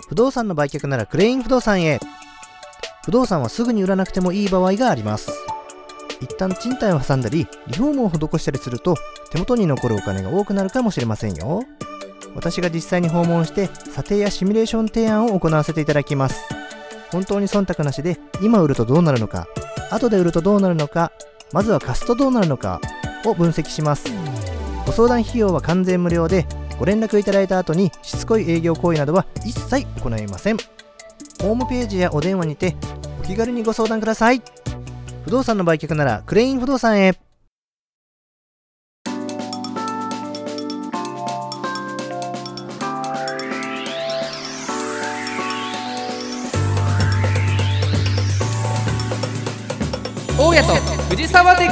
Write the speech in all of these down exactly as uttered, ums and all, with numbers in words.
不動産の売却ならクレイン不動産へ。不動産はすぐに売らなくてもいい場合があります。一旦賃貸を挟んだりリフォームを施したりすると手元に残るお金が多くなるかもしれませんよ。私が実際に訪問して査定やシミュレーション提案を行わせていただきます。本当に忖度なしで今売るとどうなるのか、後で売るとどうなるのか、まずは貸すとどうなるのかを分析します。ご相談費用は完全無料で、ご連絡いただいた後にしつこい営業行為などは一切行いません。ホームページやお電話にてお気軽にご相談ください。不動産の売却ならクレイン不動産へ。 大家と藤沢で ゴー！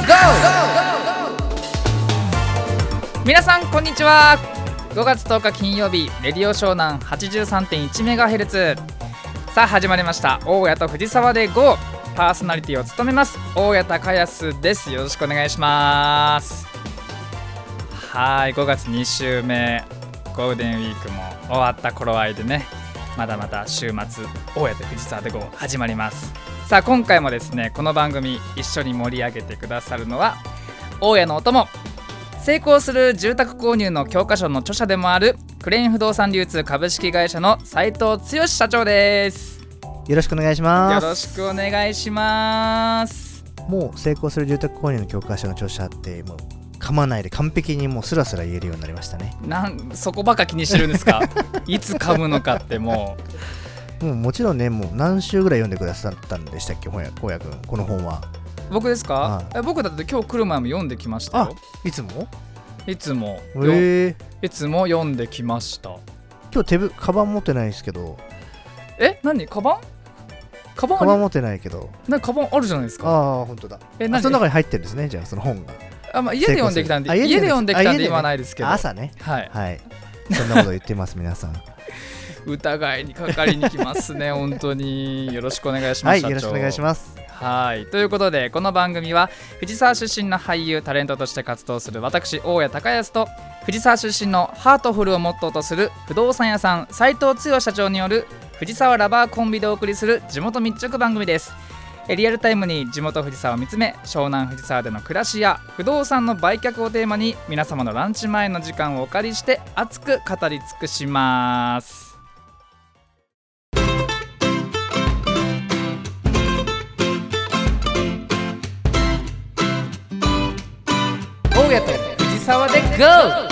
皆さんこんにちは。ごがつとおか金曜日、レディオ湘南 はちじゅうさんてんいちメガヘルツ。さあ始まりました大家と藤沢で ゴー！ パーソナリティを務めます大家隆康です。よろしくお願いします。はい、ごがつに週目、ゴールデンウィークも終わった頃合いでね、まだまだ週末大家と藤沢で ゴー！ 始まります。さあ今回もですね、この番組一緒に盛り上げてくださるのは大家のお供、成功する住宅購入の教科書の著者でもあるクレイン不動産流通株式会社の斉藤剛社長です。 よろしくお願いします。 よろしくお願いします。 もう成功する住宅購入の教科書の著者ってもう噛まないで完璧にもうスラスラ言えるようになりましたね。 なんそこばっか気にしてるんですかいつ噛むのかってもうもうもちろんね、もう何週ぐらい読んでくださったんでしたっけ、本屋君、この本は。 僕ですか、 はい、 え僕だって今日来る前も読んできましたよ。 あ、いつもいつも、 えー、 いつも読んできました。 今日手ぶカバン持ってないですけど。 え、何カバンカバンカバン持ってないけど、 なんかカバンあるじゃないですか。 ああ、本当だ。 え、何？ その中に入ってるんですね、じゃあその本が。 あ、まあ、家で読んできたんで、家で読んできたんで今はないですけど。 朝ね。 はい。 はい。そんなこと言ってます皆さん。 疑いにかかりに来ますね本当に。よろしくお願いします。 はい、よろしくお願いします。 はい、ということでこの番組は藤沢出身の俳優タレントとして活動する私大家隆康と藤沢出身のハートフルをモットーとする不動産屋さん斉藤剛社長による藤沢ラバーコンビでお送りする地元密着番組です。リアルタイムに地元藤沢を見つめ、湘南藤沢での暮らしや不動産の売却をテーマに皆様のランチ前の時間をお借りして熱く語り尽くします。大家と藤沢で ゴー！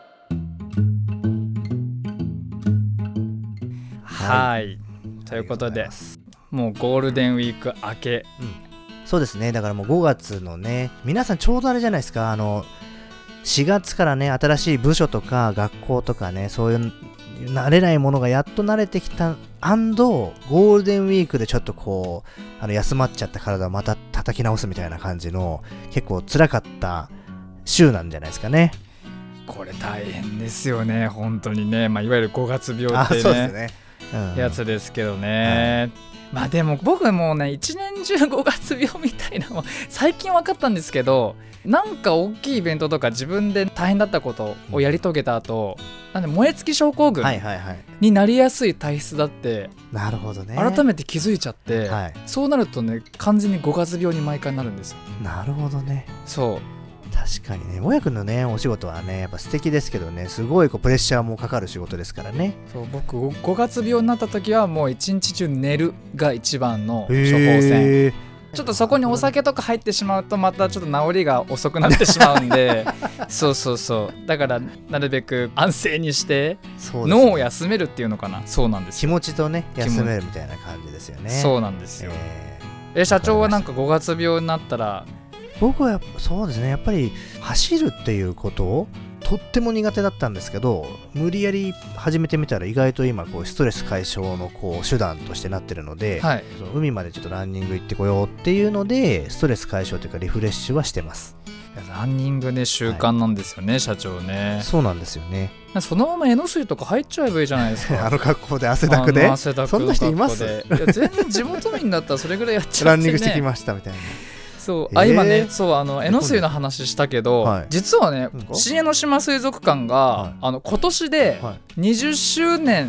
はい、ということでもうゴールデンウィーク明け、 うん、そうですね。だからもうごがつのね、皆さんちょうどあれじゃないですか、あのしがつからね、新しい部署とか学校とかね、そういう慣れないものがやっと慣れてきた&ゴールデンウィークでちょっとこうあの休まっちゃった体をまた叩き直すみたいな感じの結構辛かった週なんじゃないですかね。 これ大変ですよね本当にね、まあ、いわゆるごがつ病って ね, そうですね、うん、 やつですけどね、はい、まあでも僕もね一年中ごがつ病みたいなのも最近分かったんですけど、なんか大きいイベントとか自分で大変だったことをやり遂げた後、なんで燃え尽き症候群になりやすい体質だって、 なるほどね、 改めて気づいちゃって、 はい、 そうなるとね完全にごがつ病に毎回なるんですよ。 なるほどね。 そう確かにね、もやくんのねお仕事はねやっぱ素敵ですけどね、すごいこうプレッシャーもかかる仕事ですからね。 そう、僕ごがつ病になった時はもう一日中寝るが一番の処方箋。ちょっとそこにお酒とか入ってしまうとまたちょっと治りが遅くなってしまうんでそうそうそう、だからなるべく安静にして脳を休めるっていうのかな。そうなんですよ、 気持ちとね休めるみたいな感じですよね。 そうなんですよ、えー、え社長はなんかごがつ病になったら。 僕はやっぱそうですね、やっぱり走るっていうことをとっても苦手だったんですけど、無理やり始めてみたら意外と今こうストレス解消のこう手段としてなってるので、はい、その海までちょっとランニング行ってこようっていうのでストレス解消というかリフレッシュはしてます。 ランニングね習慣なんですよね、はい、社長ね。 そうなんですよね。 そのまま江ノ水とか入っちゃえばいいじゃないですかあの格好で汗だくで汗だくそんな人います？ いや全然地元民だったらそれぐらいやっちゃって、ね、 ランニングしてきましたみたいな。 そう、あ、今ね、そう、あの江ノ水の話したけど、はい、実はね、新江ノ島水族館が、はい、あの今年でにじゅっしゅうねん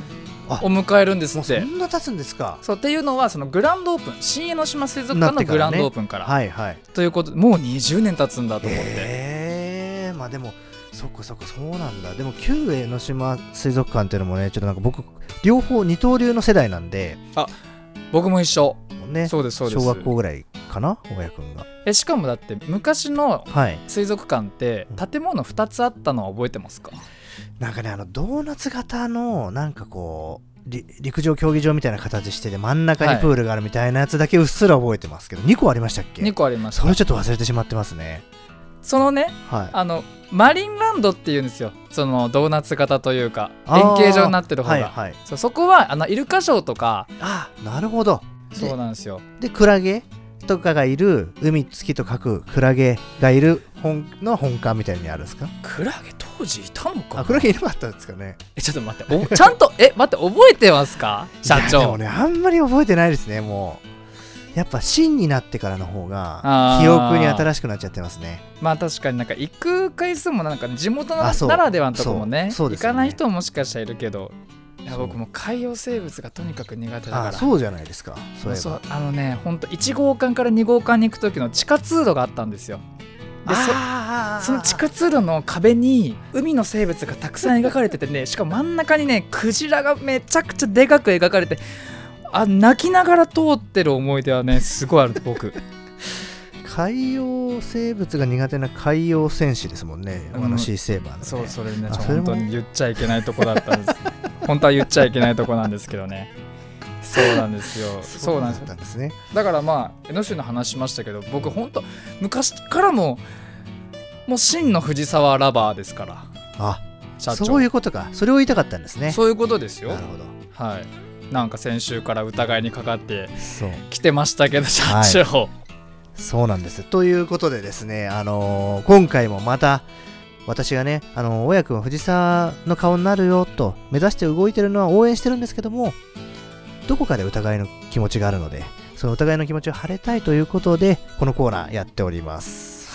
を迎えるんですもうそって。 んな経つんですか。 そうっていうのはそのグランドオープン、新江ノ島水族館のグランドオープンから、 はいはい。 ということでもうにじゅうねん経つんだと思って、 えー、まあでもそっかそっかそうなんだ。でも旧江ノ島水族館っていうのもねちょっとなんか僕両方二刀流の世代なんで、 僕も一緒、 ね、 そうですそうです。 小学校ぐらいかな大家くんが。 えしかもだって昔のはい。 水族館って建物ふたつあったのは覚えてますか？ なんかねあのドーナツ型のなんかこうり陸上競技場みたいな形してて真ん中にプールがあるみたいなやつだけうっすら覚えてますけど、にこありましたっけ？ にこありました。 それちょっと忘れてしまってますね。 そのね、 はい。 あのマリンランドっていうんですよ、そのドーナツ型というかあー円形状になってる方が、 はいはい。 そうそこはあのイルカショーとか、 あ、なるほど。 そうなんですよ。 でクラゲとかがいる海月と書くクラゲがいる本の本館みたいにあるんですか？ クラゲ当時いたのかな？ あ、クラゲいなかったんですかね。 えちょっと待っておちゃんとえ待って覚えてますか社いやで長？ もねあんまり覚えてないですね。もうやっぱ真になってからの方があー記憶に新しくなっちゃってますね。 まあ確かになんか行く回数もなんか地元なあそうならではのとこもね、 そうそうですよね行かない人ももしかしたらいるけど、いやそう僕も海洋生物がとにかく苦手だから。 あ、そうじゃないですか。そういえばそうあのねほんといち号館からに号館に行く時の地下通路があったんですよ。でそあーその地下通路の壁に海の生物がたくさん描かれててね、しかも真ん中にねクジラがめちゃくちゃでかく描かれて、あ泣きながら通ってる思い出はねすごいある僕。 海洋生物が苦手な海洋戦士ですもんね、 うんあのシーセーバーの、ね、 そうそれねちょあそれも本当に言っちゃいけないとこだったんです本当は言っちゃいけないとこなんですけどね。そうなんですよ。そうなんですだったんですね。 だからまあ江ノ州の話しましたけど、僕本当昔からももう真の藤沢ラバーですから。 あ、 社長そういうことか。それを言いたかったんですね。 そういうことですよ。 なるほど。 はい。なんか先週から疑いにかかってそう来てましたけど社長、はい、 そうなんです。ということでですね、あのー、今回もまた私がね、あのー、親くんは藤沢の顔になるよと目指して動いてるのは応援してるんですけども、どこかで疑いの気持ちがあるので、その疑いの気持ちを晴れたいということでこのコーナーやっております。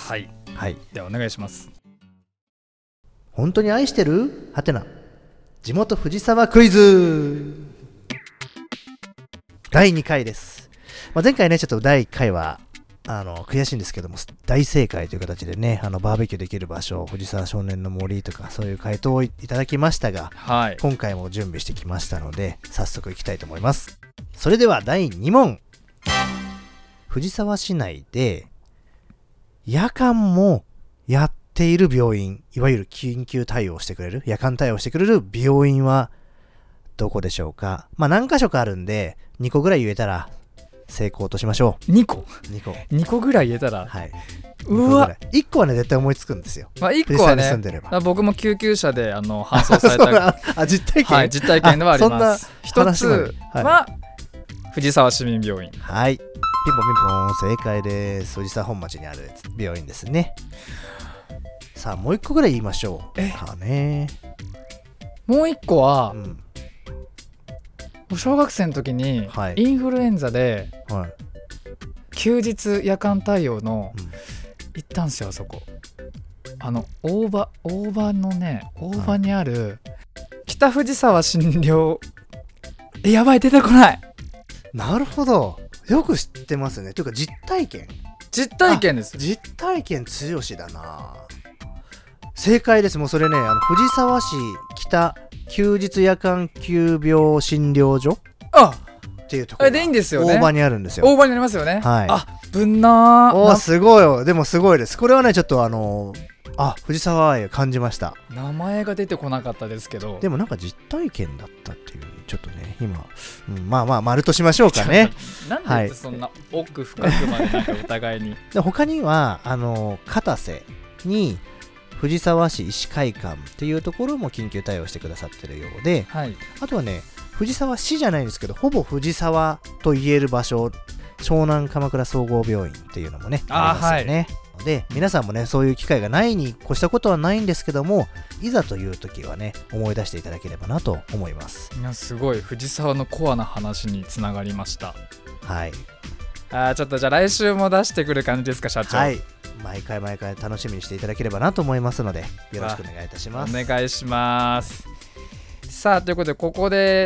はいはい。 ではお願いします。 本当に愛してる？はてな地元藤沢クイズだいにかいです。まあ、前回ねちょっとだいいっかいはあの悔しいんですけども大正解という形でね、あのバーベキューできる場所、藤沢少年の森とかそういう回答をいただきましたが、 はい、 今回も準備してきましたので早速いきたいと思います。それではだいに問。藤沢市内で夜間もやっている病院、いわゆる緊急対応してくれる夜間対応してくれる病院はどこでしょうか？まあ何箇所かあるんでにこぐらい言えたら成功としましょう。にこにこにこぐらい言えたら、 はい、 うわいっこはね絶対思いつくんですよ。 まあ、いっこはね僕も救急車であの搬送されたあ実体験、 はい、実体験ではあります。一つは、はい、藤沢市民病院。 はい、ピンポンピンポン正解です。藤沢本町にある病院ですね。さあもういっこぐらい言いましょうかね。 もういっこは、 うん小学生の時にインフルエンザで休日夜間対応の行ったんですよ。あそこあの大場大場のね大場にある北藤沢診療、えやばい出てこない。 なるほど、よく知ってますね。というか実体験実体験です。 実体験強しだな。正解です。もうそれね、あの藤沢市北休日夜間急病診療所あっていうところでいいんですよね。 大場にあるんですよ。 大場にありますよね。 はい。 あぶんなー。 おすごいよ。でもすごいです。これはねちょっとあのあ藤沢愛を感じました。 名前が出てこなかったですけど、でもなんか実体験だったっていうちょっとね今、うん、まあまあ丸としましょうかね。 なんでそんな奥深くまでなんか疑いにで他にはあの片瀬に藤沢市医師会館っていうところも緊急対応してくださってるようで、 はい、 あとはね藤沢市じゃないんですけどほぼ藤沢と言える場所、湘南鎌倉総合病院っていうのもね あ, ありますよね、はい、で皆さんもねそういう機会がないに越したことはないんですけども、いざという時はね思い出していただければなと思います。 いやすごい藤沢のコアな話につながりました。 はい。 あちょっとじゃあ来週も出してくる感じですか社長。 はい、毎回毎回楽しみにしていただければなと思いますのでよろしくお願いいたします。 お願いします。さあということでここで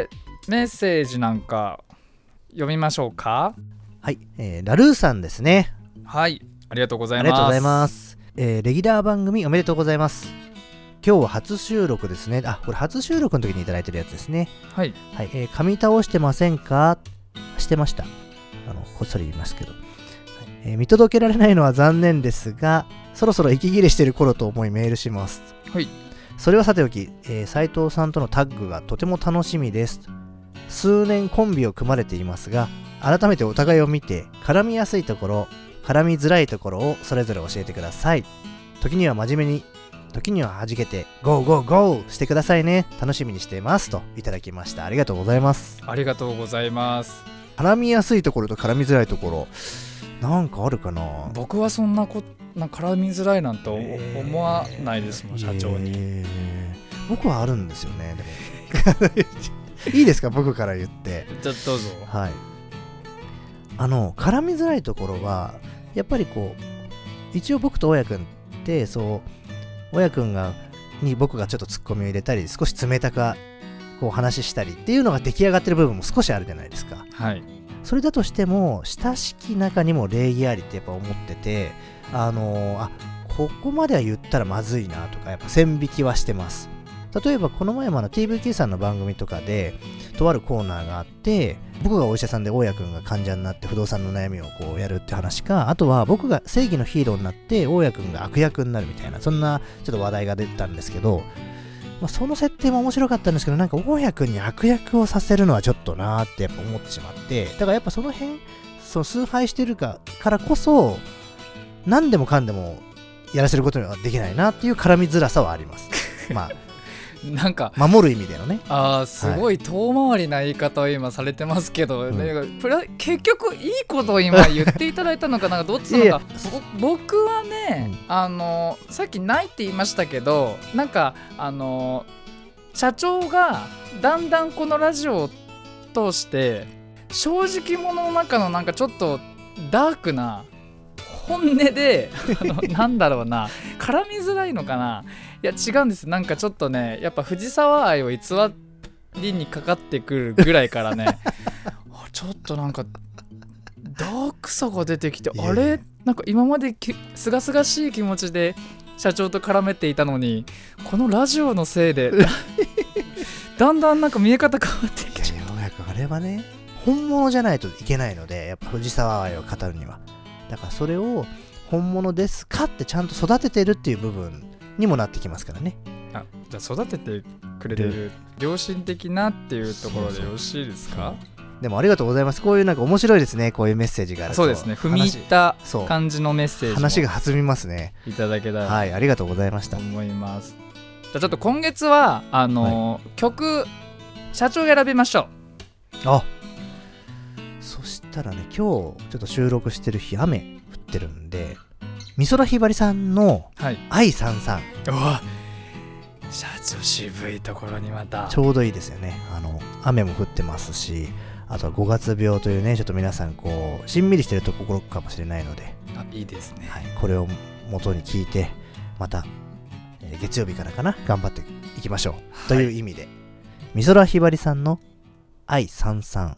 メッセージなんか読みましょうか。 はい、えー、ラルーさんですね。 はい、ありがとうございます。 ありがとうございます、えー、レギュラー番組おめでとうございます。今日は初収録ですね。あ、これ初収録の時にいただいてるやつですね。 はい、 はい、えー、噛み倒してませんか？してました。あのこっそり言いますけど、はい、えー、見届けられないのは残念ですが、そろそろ息切れしてる頃と思いメールします。 はい、 それはさておき、えー、斉藤さんとのタッグがとても楽しみです。数年コンビを組まれていますが、改めてお互いを見て絡みやすいところ、絡みづらいところをそれぞれ教えてください。時には真面目に、時には弾けてゴーゴーゴーしてくださいね。楽しみにしていますといただきました。ありがとうございます。 ありがとうございます。 絡みやすいところと絡みづらいところ、なんかあるかな。 僕はそんなこな絡みづらいなんて、えー、思わないですもん、社長に、 えー、僕はあるんですよね。でもいいですか、僕から言って。 じゃどうぞ。 はい、あの絡みづらいところはやっぱりこう、一応僕と大家くんってそう大家くんがに僕がちょっとツッコミを入れたり、少し冷たくこう話したりっていうのが出来上がってる部分も少しあるじゃないですか。 はい。 それだとしても親しき中にも礼儀ありってやっぱ思ってて、あのー、あここまでは言ったらまずいなとかやっぱ線引きはしてます。例えばこの前もあの ティーブイケー さんの番組とかでとあるコーナーがあって、僕がお医者さんで大家くんが患者になって不動産の悩みをこうやるって話か、あとは僕が正義のヒーローになって大家くんが悪役になるみたいな、そんなちょっと話題が出たんですけど、まあ、その設定も面白かったんですけど、なんか大家くんに悪役をさせるのはちょっとなーってやっぱ思ってしまって、だからやっぱその辺その崇拝してるかからこそ何でもかんでもやらせることにはできないなっていう絡みづらさはありますまあなんか守る意味でのね。 あーすごい遠回りな言い方を今されてますけど、はい、ね、プラ結局いいことを今言っていただいたのかなんかどっちなのか僕はね、うん、あのさっきないって言いましたけど、なんかあの社長がだんだんこのラジオを通して正直者の中のなんかちょっとダークな本音であのなんだろうな、絡みづらいのかな。いや違うんです。なんかちょっとね、やっぱ藤沢愛を偽りにかかってくるぐらいからねちょっとなんかダークさが出てきて、あれなんか今まですがすがしい気持ちで社長と絡めていたのに、このラジオのせいでだんだんなんか見え方変わってきちゃう。 あれはね、本物じゃないといけないので、やっぱ藤沢愛を語るには、だからそれを本物ですかってちゃんと育ててるっていう部分にもなってきますからね。 あ、じゃあ育ててくれてる良心的なっていうところでよろしいですか？ でもありがとうございます。こういうなんか面白いですね、こういうメッセージがあると。 そうですね、踏み入った感じのメッセージ話が弾みますね。 いただけたら、 はい、ありがとうございました。 思います。じゃあちょっと今月はあの、はい、曲社長が選びましょう。あ、そしたらね、今日ちょっと収録してる日雨降ってるんで、美空ひばりさんの愛さんさん、 うわ、社長渋いところにまたちょうどいいですよね。あの雨も降ってますし、あとはごがつ病というね、ちょっと皆さんこうしんみりしてるところかもしれないので、 あ、いいですね、 はい、これを元に聞いてまた、えー、月曜日からかな頑張っていきましょう、はい、という意味で美空ひばりさんの愛さんさん。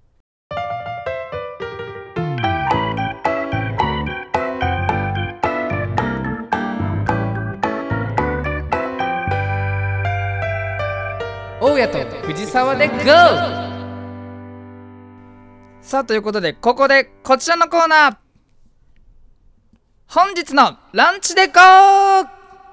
大家と藤沢で ゴー。 さあということで、ここでこちらのコーナー、本日のランチで ゴー。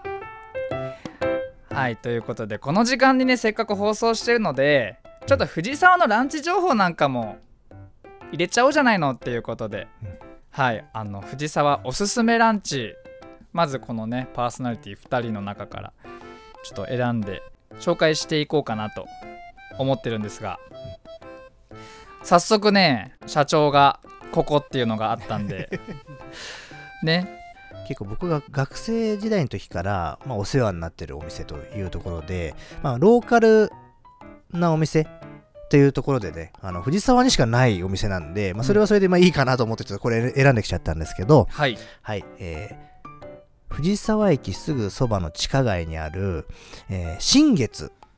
はい、ということでこの時間にね、せっかく放送してるので、ちょっと藤沢のランチ情報なんかも入れちゃおうじゃないのっていうことで、うん、はい、あの藤沢おすすめランチ、まずこのねパーソナリティふたりの中からちょっと選んで紹介していこうかなと思ってるんですが、早速ね社長がここっていうのがあったんでね、 結構僕が学生時代の時から、まあ、お世話になってるお店というところで、まあ、ローカルなお店というところでね、あの藤沢にしかないお店なんで、まあ、それはそれでまあいいかなと思ってちょっとこれ選んできちゃったんですけど、 はい、 はい、えー藤沢駅すぐそばの地下街にある、えー、新月さん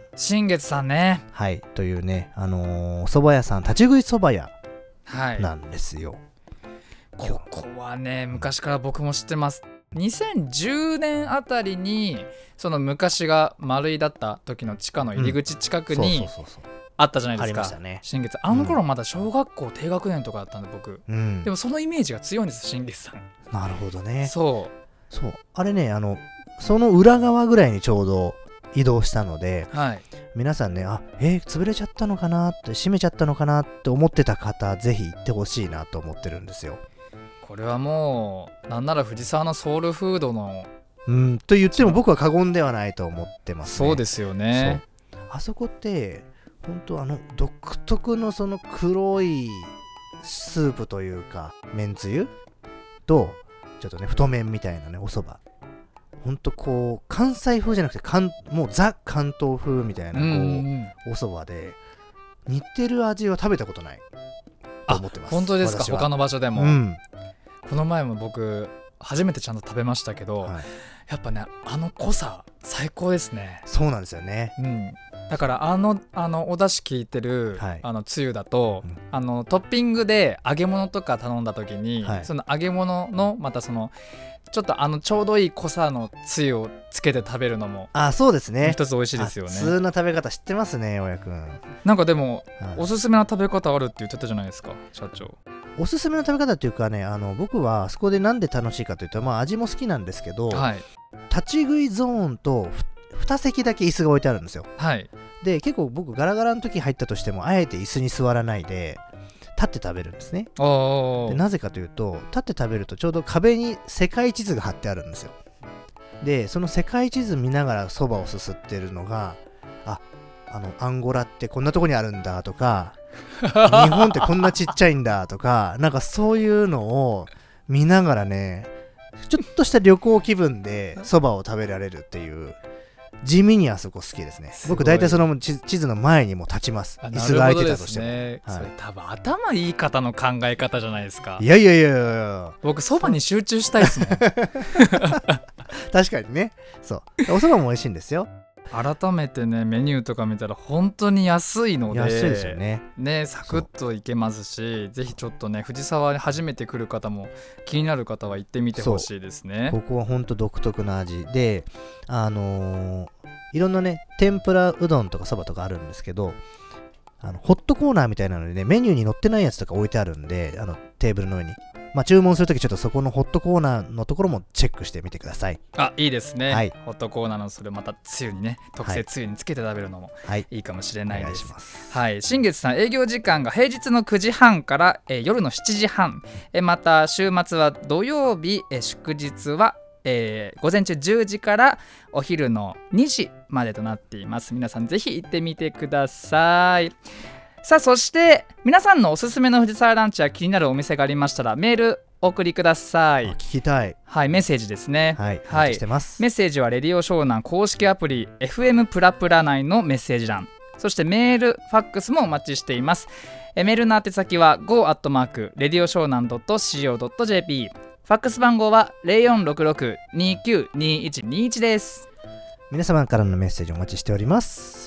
新月さんね。 はいというね、あのー、蕎麦屋さん、立ち食い蕎麦屋なんですよ、 はい、ここはね昔から僕も知ってます。にせんじゅうねんあたりにその昔が丸いだった時の地下の入り口近くにあったじゃないですか、ね、新月。あの頃まだ小学校低学年とかだったんで僕、うん、でもそのイメージが強いんです、新月さん。 なるほどね。 そうそうあれね、あのその裏側ぐらいにちょうど移動したので、はい、皆さんね、あえー、潰れちゃったのかなって閉めちゃったのかなって思ってた方、ぜひ行ってほしいなと思ってるんですよ。 これはもうなんなら藤沢のソウルフードのうんと言っても僕は過言ではないと思ってますね。 そうですよね。 あそこって本当あの独特のその黒いスープというかめんつゆとちょっとね太麺みたいなねお蕎麦、ほんとこう関西風じゃなくて関もうザ関東風みたいなこう、うんうん、お蕎麦で似てる味は食べたことないと思ってます。 あ、本当ですか。他の場所でも、うん、この前も僕初めてちゃんと食べましたけど、はい、やっぱねあの濃さ最高ですね。 そうなんですよね、 うん、だからあのあのお出汁効いてる、はい、あのつゆだと、うん、あのトッピングで揚げ物とか頼んだ時に、はい、その揚げ物のまたそのちょっとあのちょうどいい濃さのつゆをつけて食べるのもあそうですね一つ美味しいですよね。 普通の食べ方知ってますね、大家くん。 なんかでも、はい、おすすめの食べ方あるって言ってたじゃないですか社長。 おすすめの食べ方っていうかね、あの僕はあそこでなんで楽しいかというと、まあ味も好きなんですけど、はい、立ち食いゾーンとに席だけ椅子が置いてあるんですよ、はい、で結構僕ガラガラの時入ったとしてもあえて椅子に座らないで立って食べるんですね。でなぜかというと、立って食べるとちょうど壁に世界地図が貼ってあるんですよ。でその世界地図見ながらそばをすすってるのが、ああのアンゴラってこんなとこにあるんだとか日本ってこんなちっちゃいんだとか、なんかそういうのを見ながらね、ちょっとした旅行気分でそばを食べられるっていう、地味にあそこ好きですね。僕大体その地図の前にも立ちます。椅子が空いてたとしても、ね、 はい、それ多分頭いい方の考え方じゃないですか。 いやいやいやいや、 僕そばに集中したいですもん確かにね。そうおそばも美味しいんですよ。 改めてねメニューとか見たら本当に安いので、 安いですよね。 ねサクッといけますし、ぜひちょっとね藤沢に初めて来る方も気になる方は行ってみてほしいですね。 ここは本当独特な味で、あのー、いろんなね天ぷらうどんとかそばとかあるんですけど、あのホットコーナーみたいなのでねメニューに載ってないやつとか置いてあるんで、あのテーブルの上に、まあ、注文するときちょっとそこのホットコーナーのところもチェックしてみてください。 あ、いいですね、はい、ホットコーナーのそれまたつゆにね特製つゆにつけて食べるのもいいかもしれないです。はい、お願いします。はい、新月さん営業時間が平日のくじはんから、えー、夜のしちじはん、えー、また週末は土曜日、えー、祝日はえー、午前中じゅうじからお昼のにじまでとなっています。皆さんぜひ行ってみてください。さあそして皆さんのおすすめの藤沢ランチや気になるお店がありましたらメールお送りください。 聞きたい。 はい、メッセージですね。 はい、はい、してます。 メッセージはレディオ湘南公式アプリ エフエム プラプラ内のメッセージ欄、そしてメールファックスもお待ちしています。えメールの宛先は ゴー アットマーク レディオ湘南 ドット シーオー ドット ジェーピー、 ファックス番号は ゼロよんろくろく にきゅうにいちにいち です。 皆様からのメッセージお待ちしております。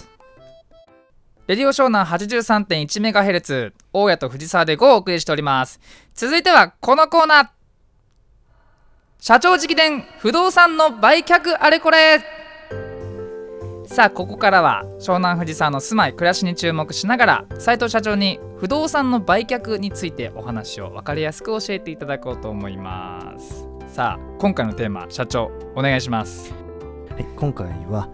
レディオ湘南 はちじゅうさんてんいちメガヘルツ、 大谷と藤沢でごをお送りしております。続いてはこのコーナー、社長直伝不動産の売却あれこれ。さあここからは湘南藤沢の住まい暮らしに注目しながら斉藤社長に不動産の売却についてお話を分かりやすく教えていただこうと思います。さあ今回のテーマ、社長お願いします。 はい、今回は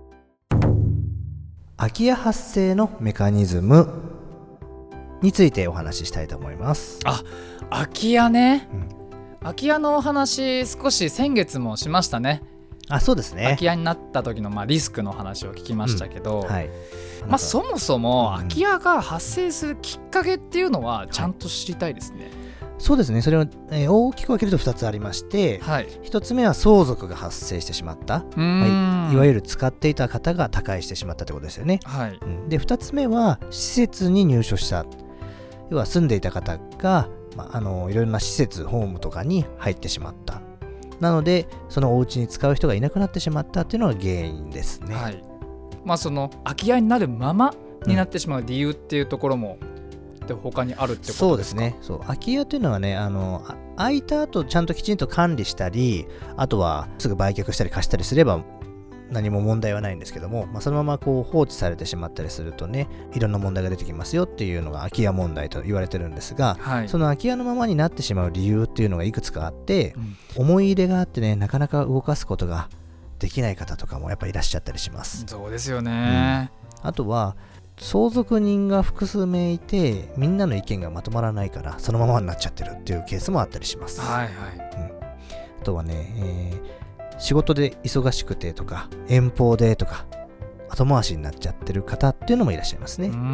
空き家発生のメカニズムについてお話ししたいと思います。 あ、空き家ね、うん、空き家のお話少し先月もしましたね。 あ、そうですね。 空き家になった時のまあリスクの話を聞きましたけど、うん、はい、まあ、そもそも空き家が発生するきっかけっていうのはちゃんと知りたいですね。はい、 そうですね。それは、えー、大きく分けるとふたつありまして、はい、ひとつめは相続が発生してしまった、まあ、いわゆる使っていた方が他界してしまったってことですよね。はい、うん、でふたつめは施設に入所した、要は住んでいた方が、まあ、あのいろいろな施設ホームとかに入ってしまった、なのでそのお家に使う人がいなくなってしまったっていうのが原因ですね。はい、 まあ、その空き家になるままになってしまう理由っていうところも、うん、で他にあるってことですか？ そうですね。そう、空き家というのはね、あの空いた後ちゃんときちんと管理したり、あとはすぐ売却したり貸したりすれば何も問題はないんですけども、まあ、そのままこう放置されてしまったりするとね、いろんな問題が出てきますよっていうのが空き家問題と言われてるんですが、はい、その空き家のままになってしまう理由っていうのがいくつかあって、うん、思い入れがあってね、なかなか動かすことができない方とかもやっぱりいらっしゃったりします。 そうですよね、 うん、あとは相続人が複数名いて、みんなの意見がまとまらないからそのままになっちゃってるっていうケースもあったりします。はいはい、うん、あとはね、えー、仕事で忙しくてとか遠方でとか後回しになっちゃってる方っていうのもいらっしゃいますね。うーん、うん、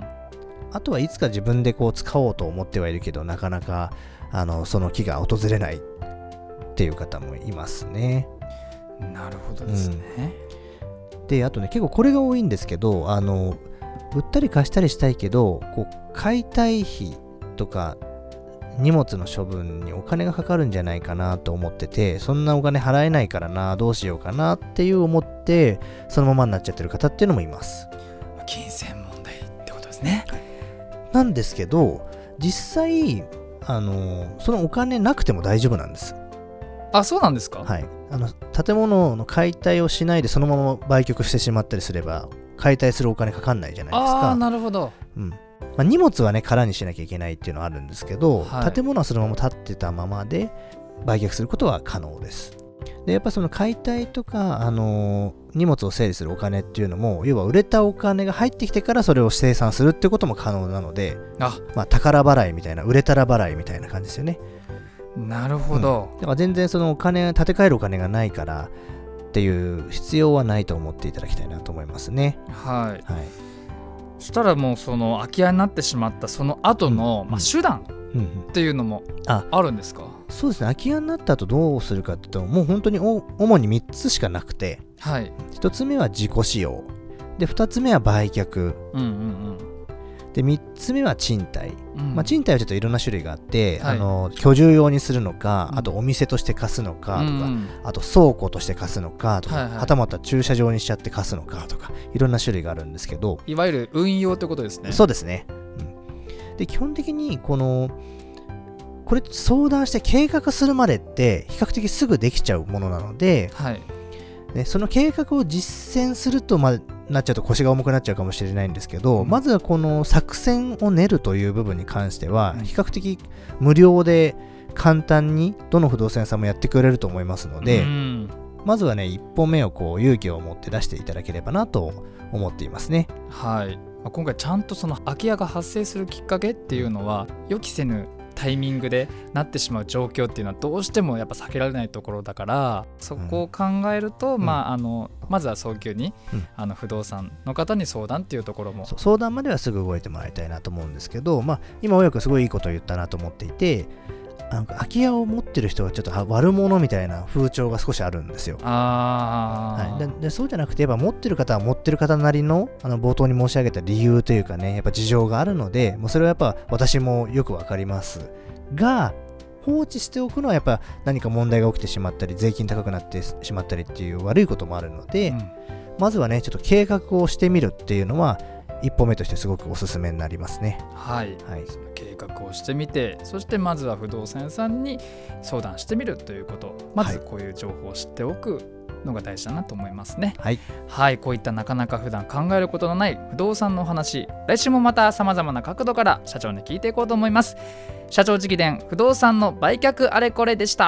あとはいつか自分でこう使おうと思ってはいるけど、なかなかあのその気が訪れないっていう方もいますね。 なるほどですね、 うん、であとね、結構これが多いんですけど、あの売ったり貸したりしたいけど、こう解体費とか荷物の処分にお金がかかるんじゃないかなと思ってて、そんなお金払えないからな、どうしようかなっていう思ってそのままになっちゃってる方っていうのもいます。 金銭問題ってことですね。 なんですけど、実際あのそのお金なくても大丈夫なんです。 あ、そうなんですか？ はい、あの建物の解体をしないでそのまま売却してしまったりすれば、解体するお金かかんないじゃないですか。 あー、なるほど、 うん、まあ、荷物はね空にしなきゃいけないっていうのはあるんですけど、はい、建物はそのまま建ってたままで売却することは可能です。でやっぱその解体とか、あのー、荷物を整理するお金っていうのも、要は売れたお金が入ってきてからそれを清算するってことも可能なので、あ、まあ、宝払いみたいな、売れたら払いみたいな感じですよね。 なるほど、 うん、だから全然そのお金建て替えるお金がないからっていう必要はないと思っていただきたいなと思いますね。 はい、はい、そしたらもうその空き家になってしまったその後の、うん、まあ、手段っていうのもあるんですか？ あ、そうですね。空き家になった後どうするかっていうと、もう本当にお主にみっつしかなくて、はい、ひとつめは自己使用で、ふたつめは売却、うんうんうん、でみっつめは賃貸、うん、まあ、賃貸はちょっといろんな種類があって、はい、あの居住用にするのか、うん、あとお店として貸すのかとか、うん、あと倉庫として貸すのかとか、はいはい、はたまた駐車場にしちゃって貸すのかとか、いろんな種類があるんですけど、 いわゆる運用ってことですね。 そうですね、うん、で基本的にこのこれ相談して計画するまでって比較的すぐできちゃうものなので、はい、ね、その計画を実践するとまなっちゃうと腰が重くなっちゃうかもしれないんですけど、うん、まずはこの作戦を練るという部分に関しては、うん、比較的無料で簡単にどの不動産屋さんもやってくれると思いますので、うん、まずはね一歩目をこう勇気を持って出していただければなと思っていますね。 はい、今回ちゃんとその空き家が発生するきっかけっていうのは、予期せぬタイミングでなってしまう状況っていうのはどうしてもやっぱ避けられないところだから、そこを考えると、うん、まあ、あのまずは早急に、うん、あの不動産の方に相談っていうところも、 相談まではすぐ動いてもらいたいなと思うんですけど、まあ、今親子すごいいいことを言ったなと思っていて、あの空き家を持ってる人はちょっと悪者みたいな風潮が少しあるんですよ。あ、はい、ででそうじゃなくて、やっぱ持ってる方は持ってる方なりの、あの冒頭に申し上げた理由というかね、やっぱ事情があるので、もうそれはやっぱ私もよくわかりますが、放置しておくのはやっぱ何か問題が起きてしまったり、税金高くなってしまったりっていう悪いこともあるので、うん、まずはねちょっと計画をしてみるっていうのは一歩目としてすごくおすすめになりますね。 はい、はい、その計画をしてみて、そしてまずは不動産屋さんに相談してみるということ、まずこういう情報を知っておくのが大事だなと思いますね。はい、はい、こういったなかなか普段考えることのない不動産のお話、来週もまた様々な角度から社長に聞いていこうと思います。社長直伝不動産の売却あれこれでした。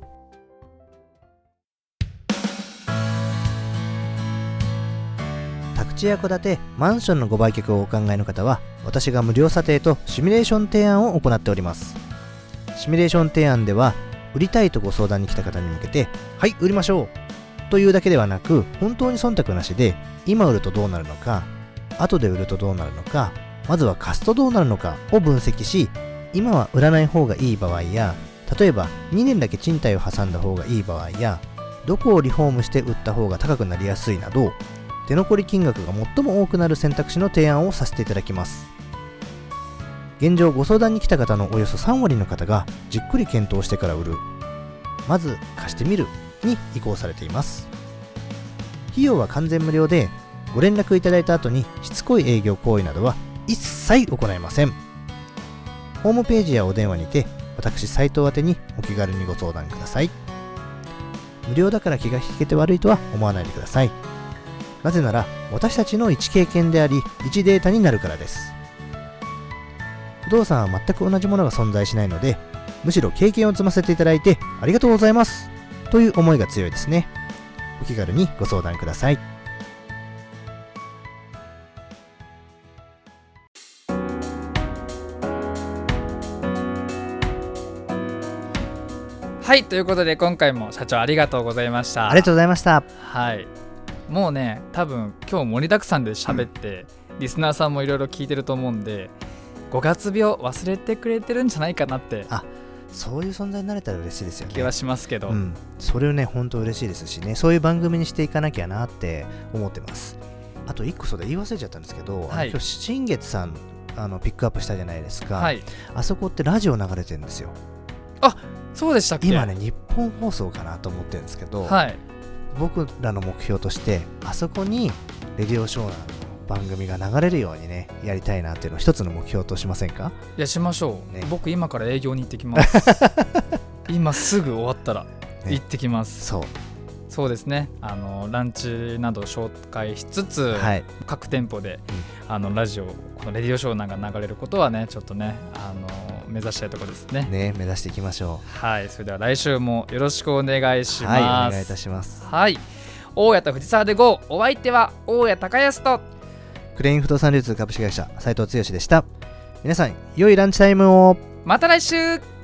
宅地や戸建て、マンションのご売却をお考えの方は、私が無料査定とシミュレーション提案を行っております。シミュレーション提案では、売りたいとご相談に来た方に向けて、はい、売りましょうというだけではなく、本当に忖度なしで、今売るとどうなるのか、後で売るとどうなるのか、まずは貸すとどうなるのかを分析し、今は売らない方がいい場合や、例えばにねんだけ賃貸を挟んだ方がいい場合や、どこをリフォームして売った方が高くなりやすいなど、手残り金額が最も多くなる選択肢の提案をさせていただきます。現状ご相談に来た方のおよそさんわりの方がじっくり検討してから売る、まず貸してみるに移行されています。 費用は完全無料で、ご連絡いただいた後にしつこい営業行為などは一切行いません。ホームページやお電話にて私斉藤宛てにお気軽にご相談ください。無料だから気が引けて悪いとは思わないでください。なぜなら私たちの一経験であり一データになるからです。不動産は全く同じものが存在しないので、むしろ経験を積ませていただいてありがとうございますという思いが強いですね。お気軽にご相談ください。 はい、ということで今回も社長ありがとうございました。 ありがとうございました。 はい、もうね多分今日盛りだくさんで喋って、うん、リスナーさんもいろいろ聞いてると思うんで、ごがつ病忘れてくれてるんじゃないかなって、 あ、そういう存在になれたら嬉しいですよね。 気はしますけど、 うん、それをね本当嬉しいですしね、そういう番組にしていかなきゃなって思ってます。あといっこそれ言い忘れちゃったんですけど、はい、今日新月さんあのピックアップしたじゃないですか、はい、あそこってラジオ流れてるんですよ。あ、 そうでしたっけ。 今ね日本放送かなと思ってるんですけど、はい、僕らの目標としてあそこにレディオショーの番組が流れるようにねやりたいなっていうのを一つの目標としませんか。 いやしましょう、ね、僕今から営業に行ってきます今すぐ終わったら行ってきます、ね、そうそうですね、あのランチなど紹介しつつ、はい、各店舗で、うん、あのラジオこのレディオショーなんか流れることはねちょっとねあの目指したいところですね。 ね、目指していきましょう。はい、それでは来週もよろしくお願いします。 はい、お願いいたします。 はい、大家と藤沢で ゴー、 お相手は大家隆康とクレイン不動産流通株式会社斉藤剛でした。皆さん良いランチタイムを。 また来週。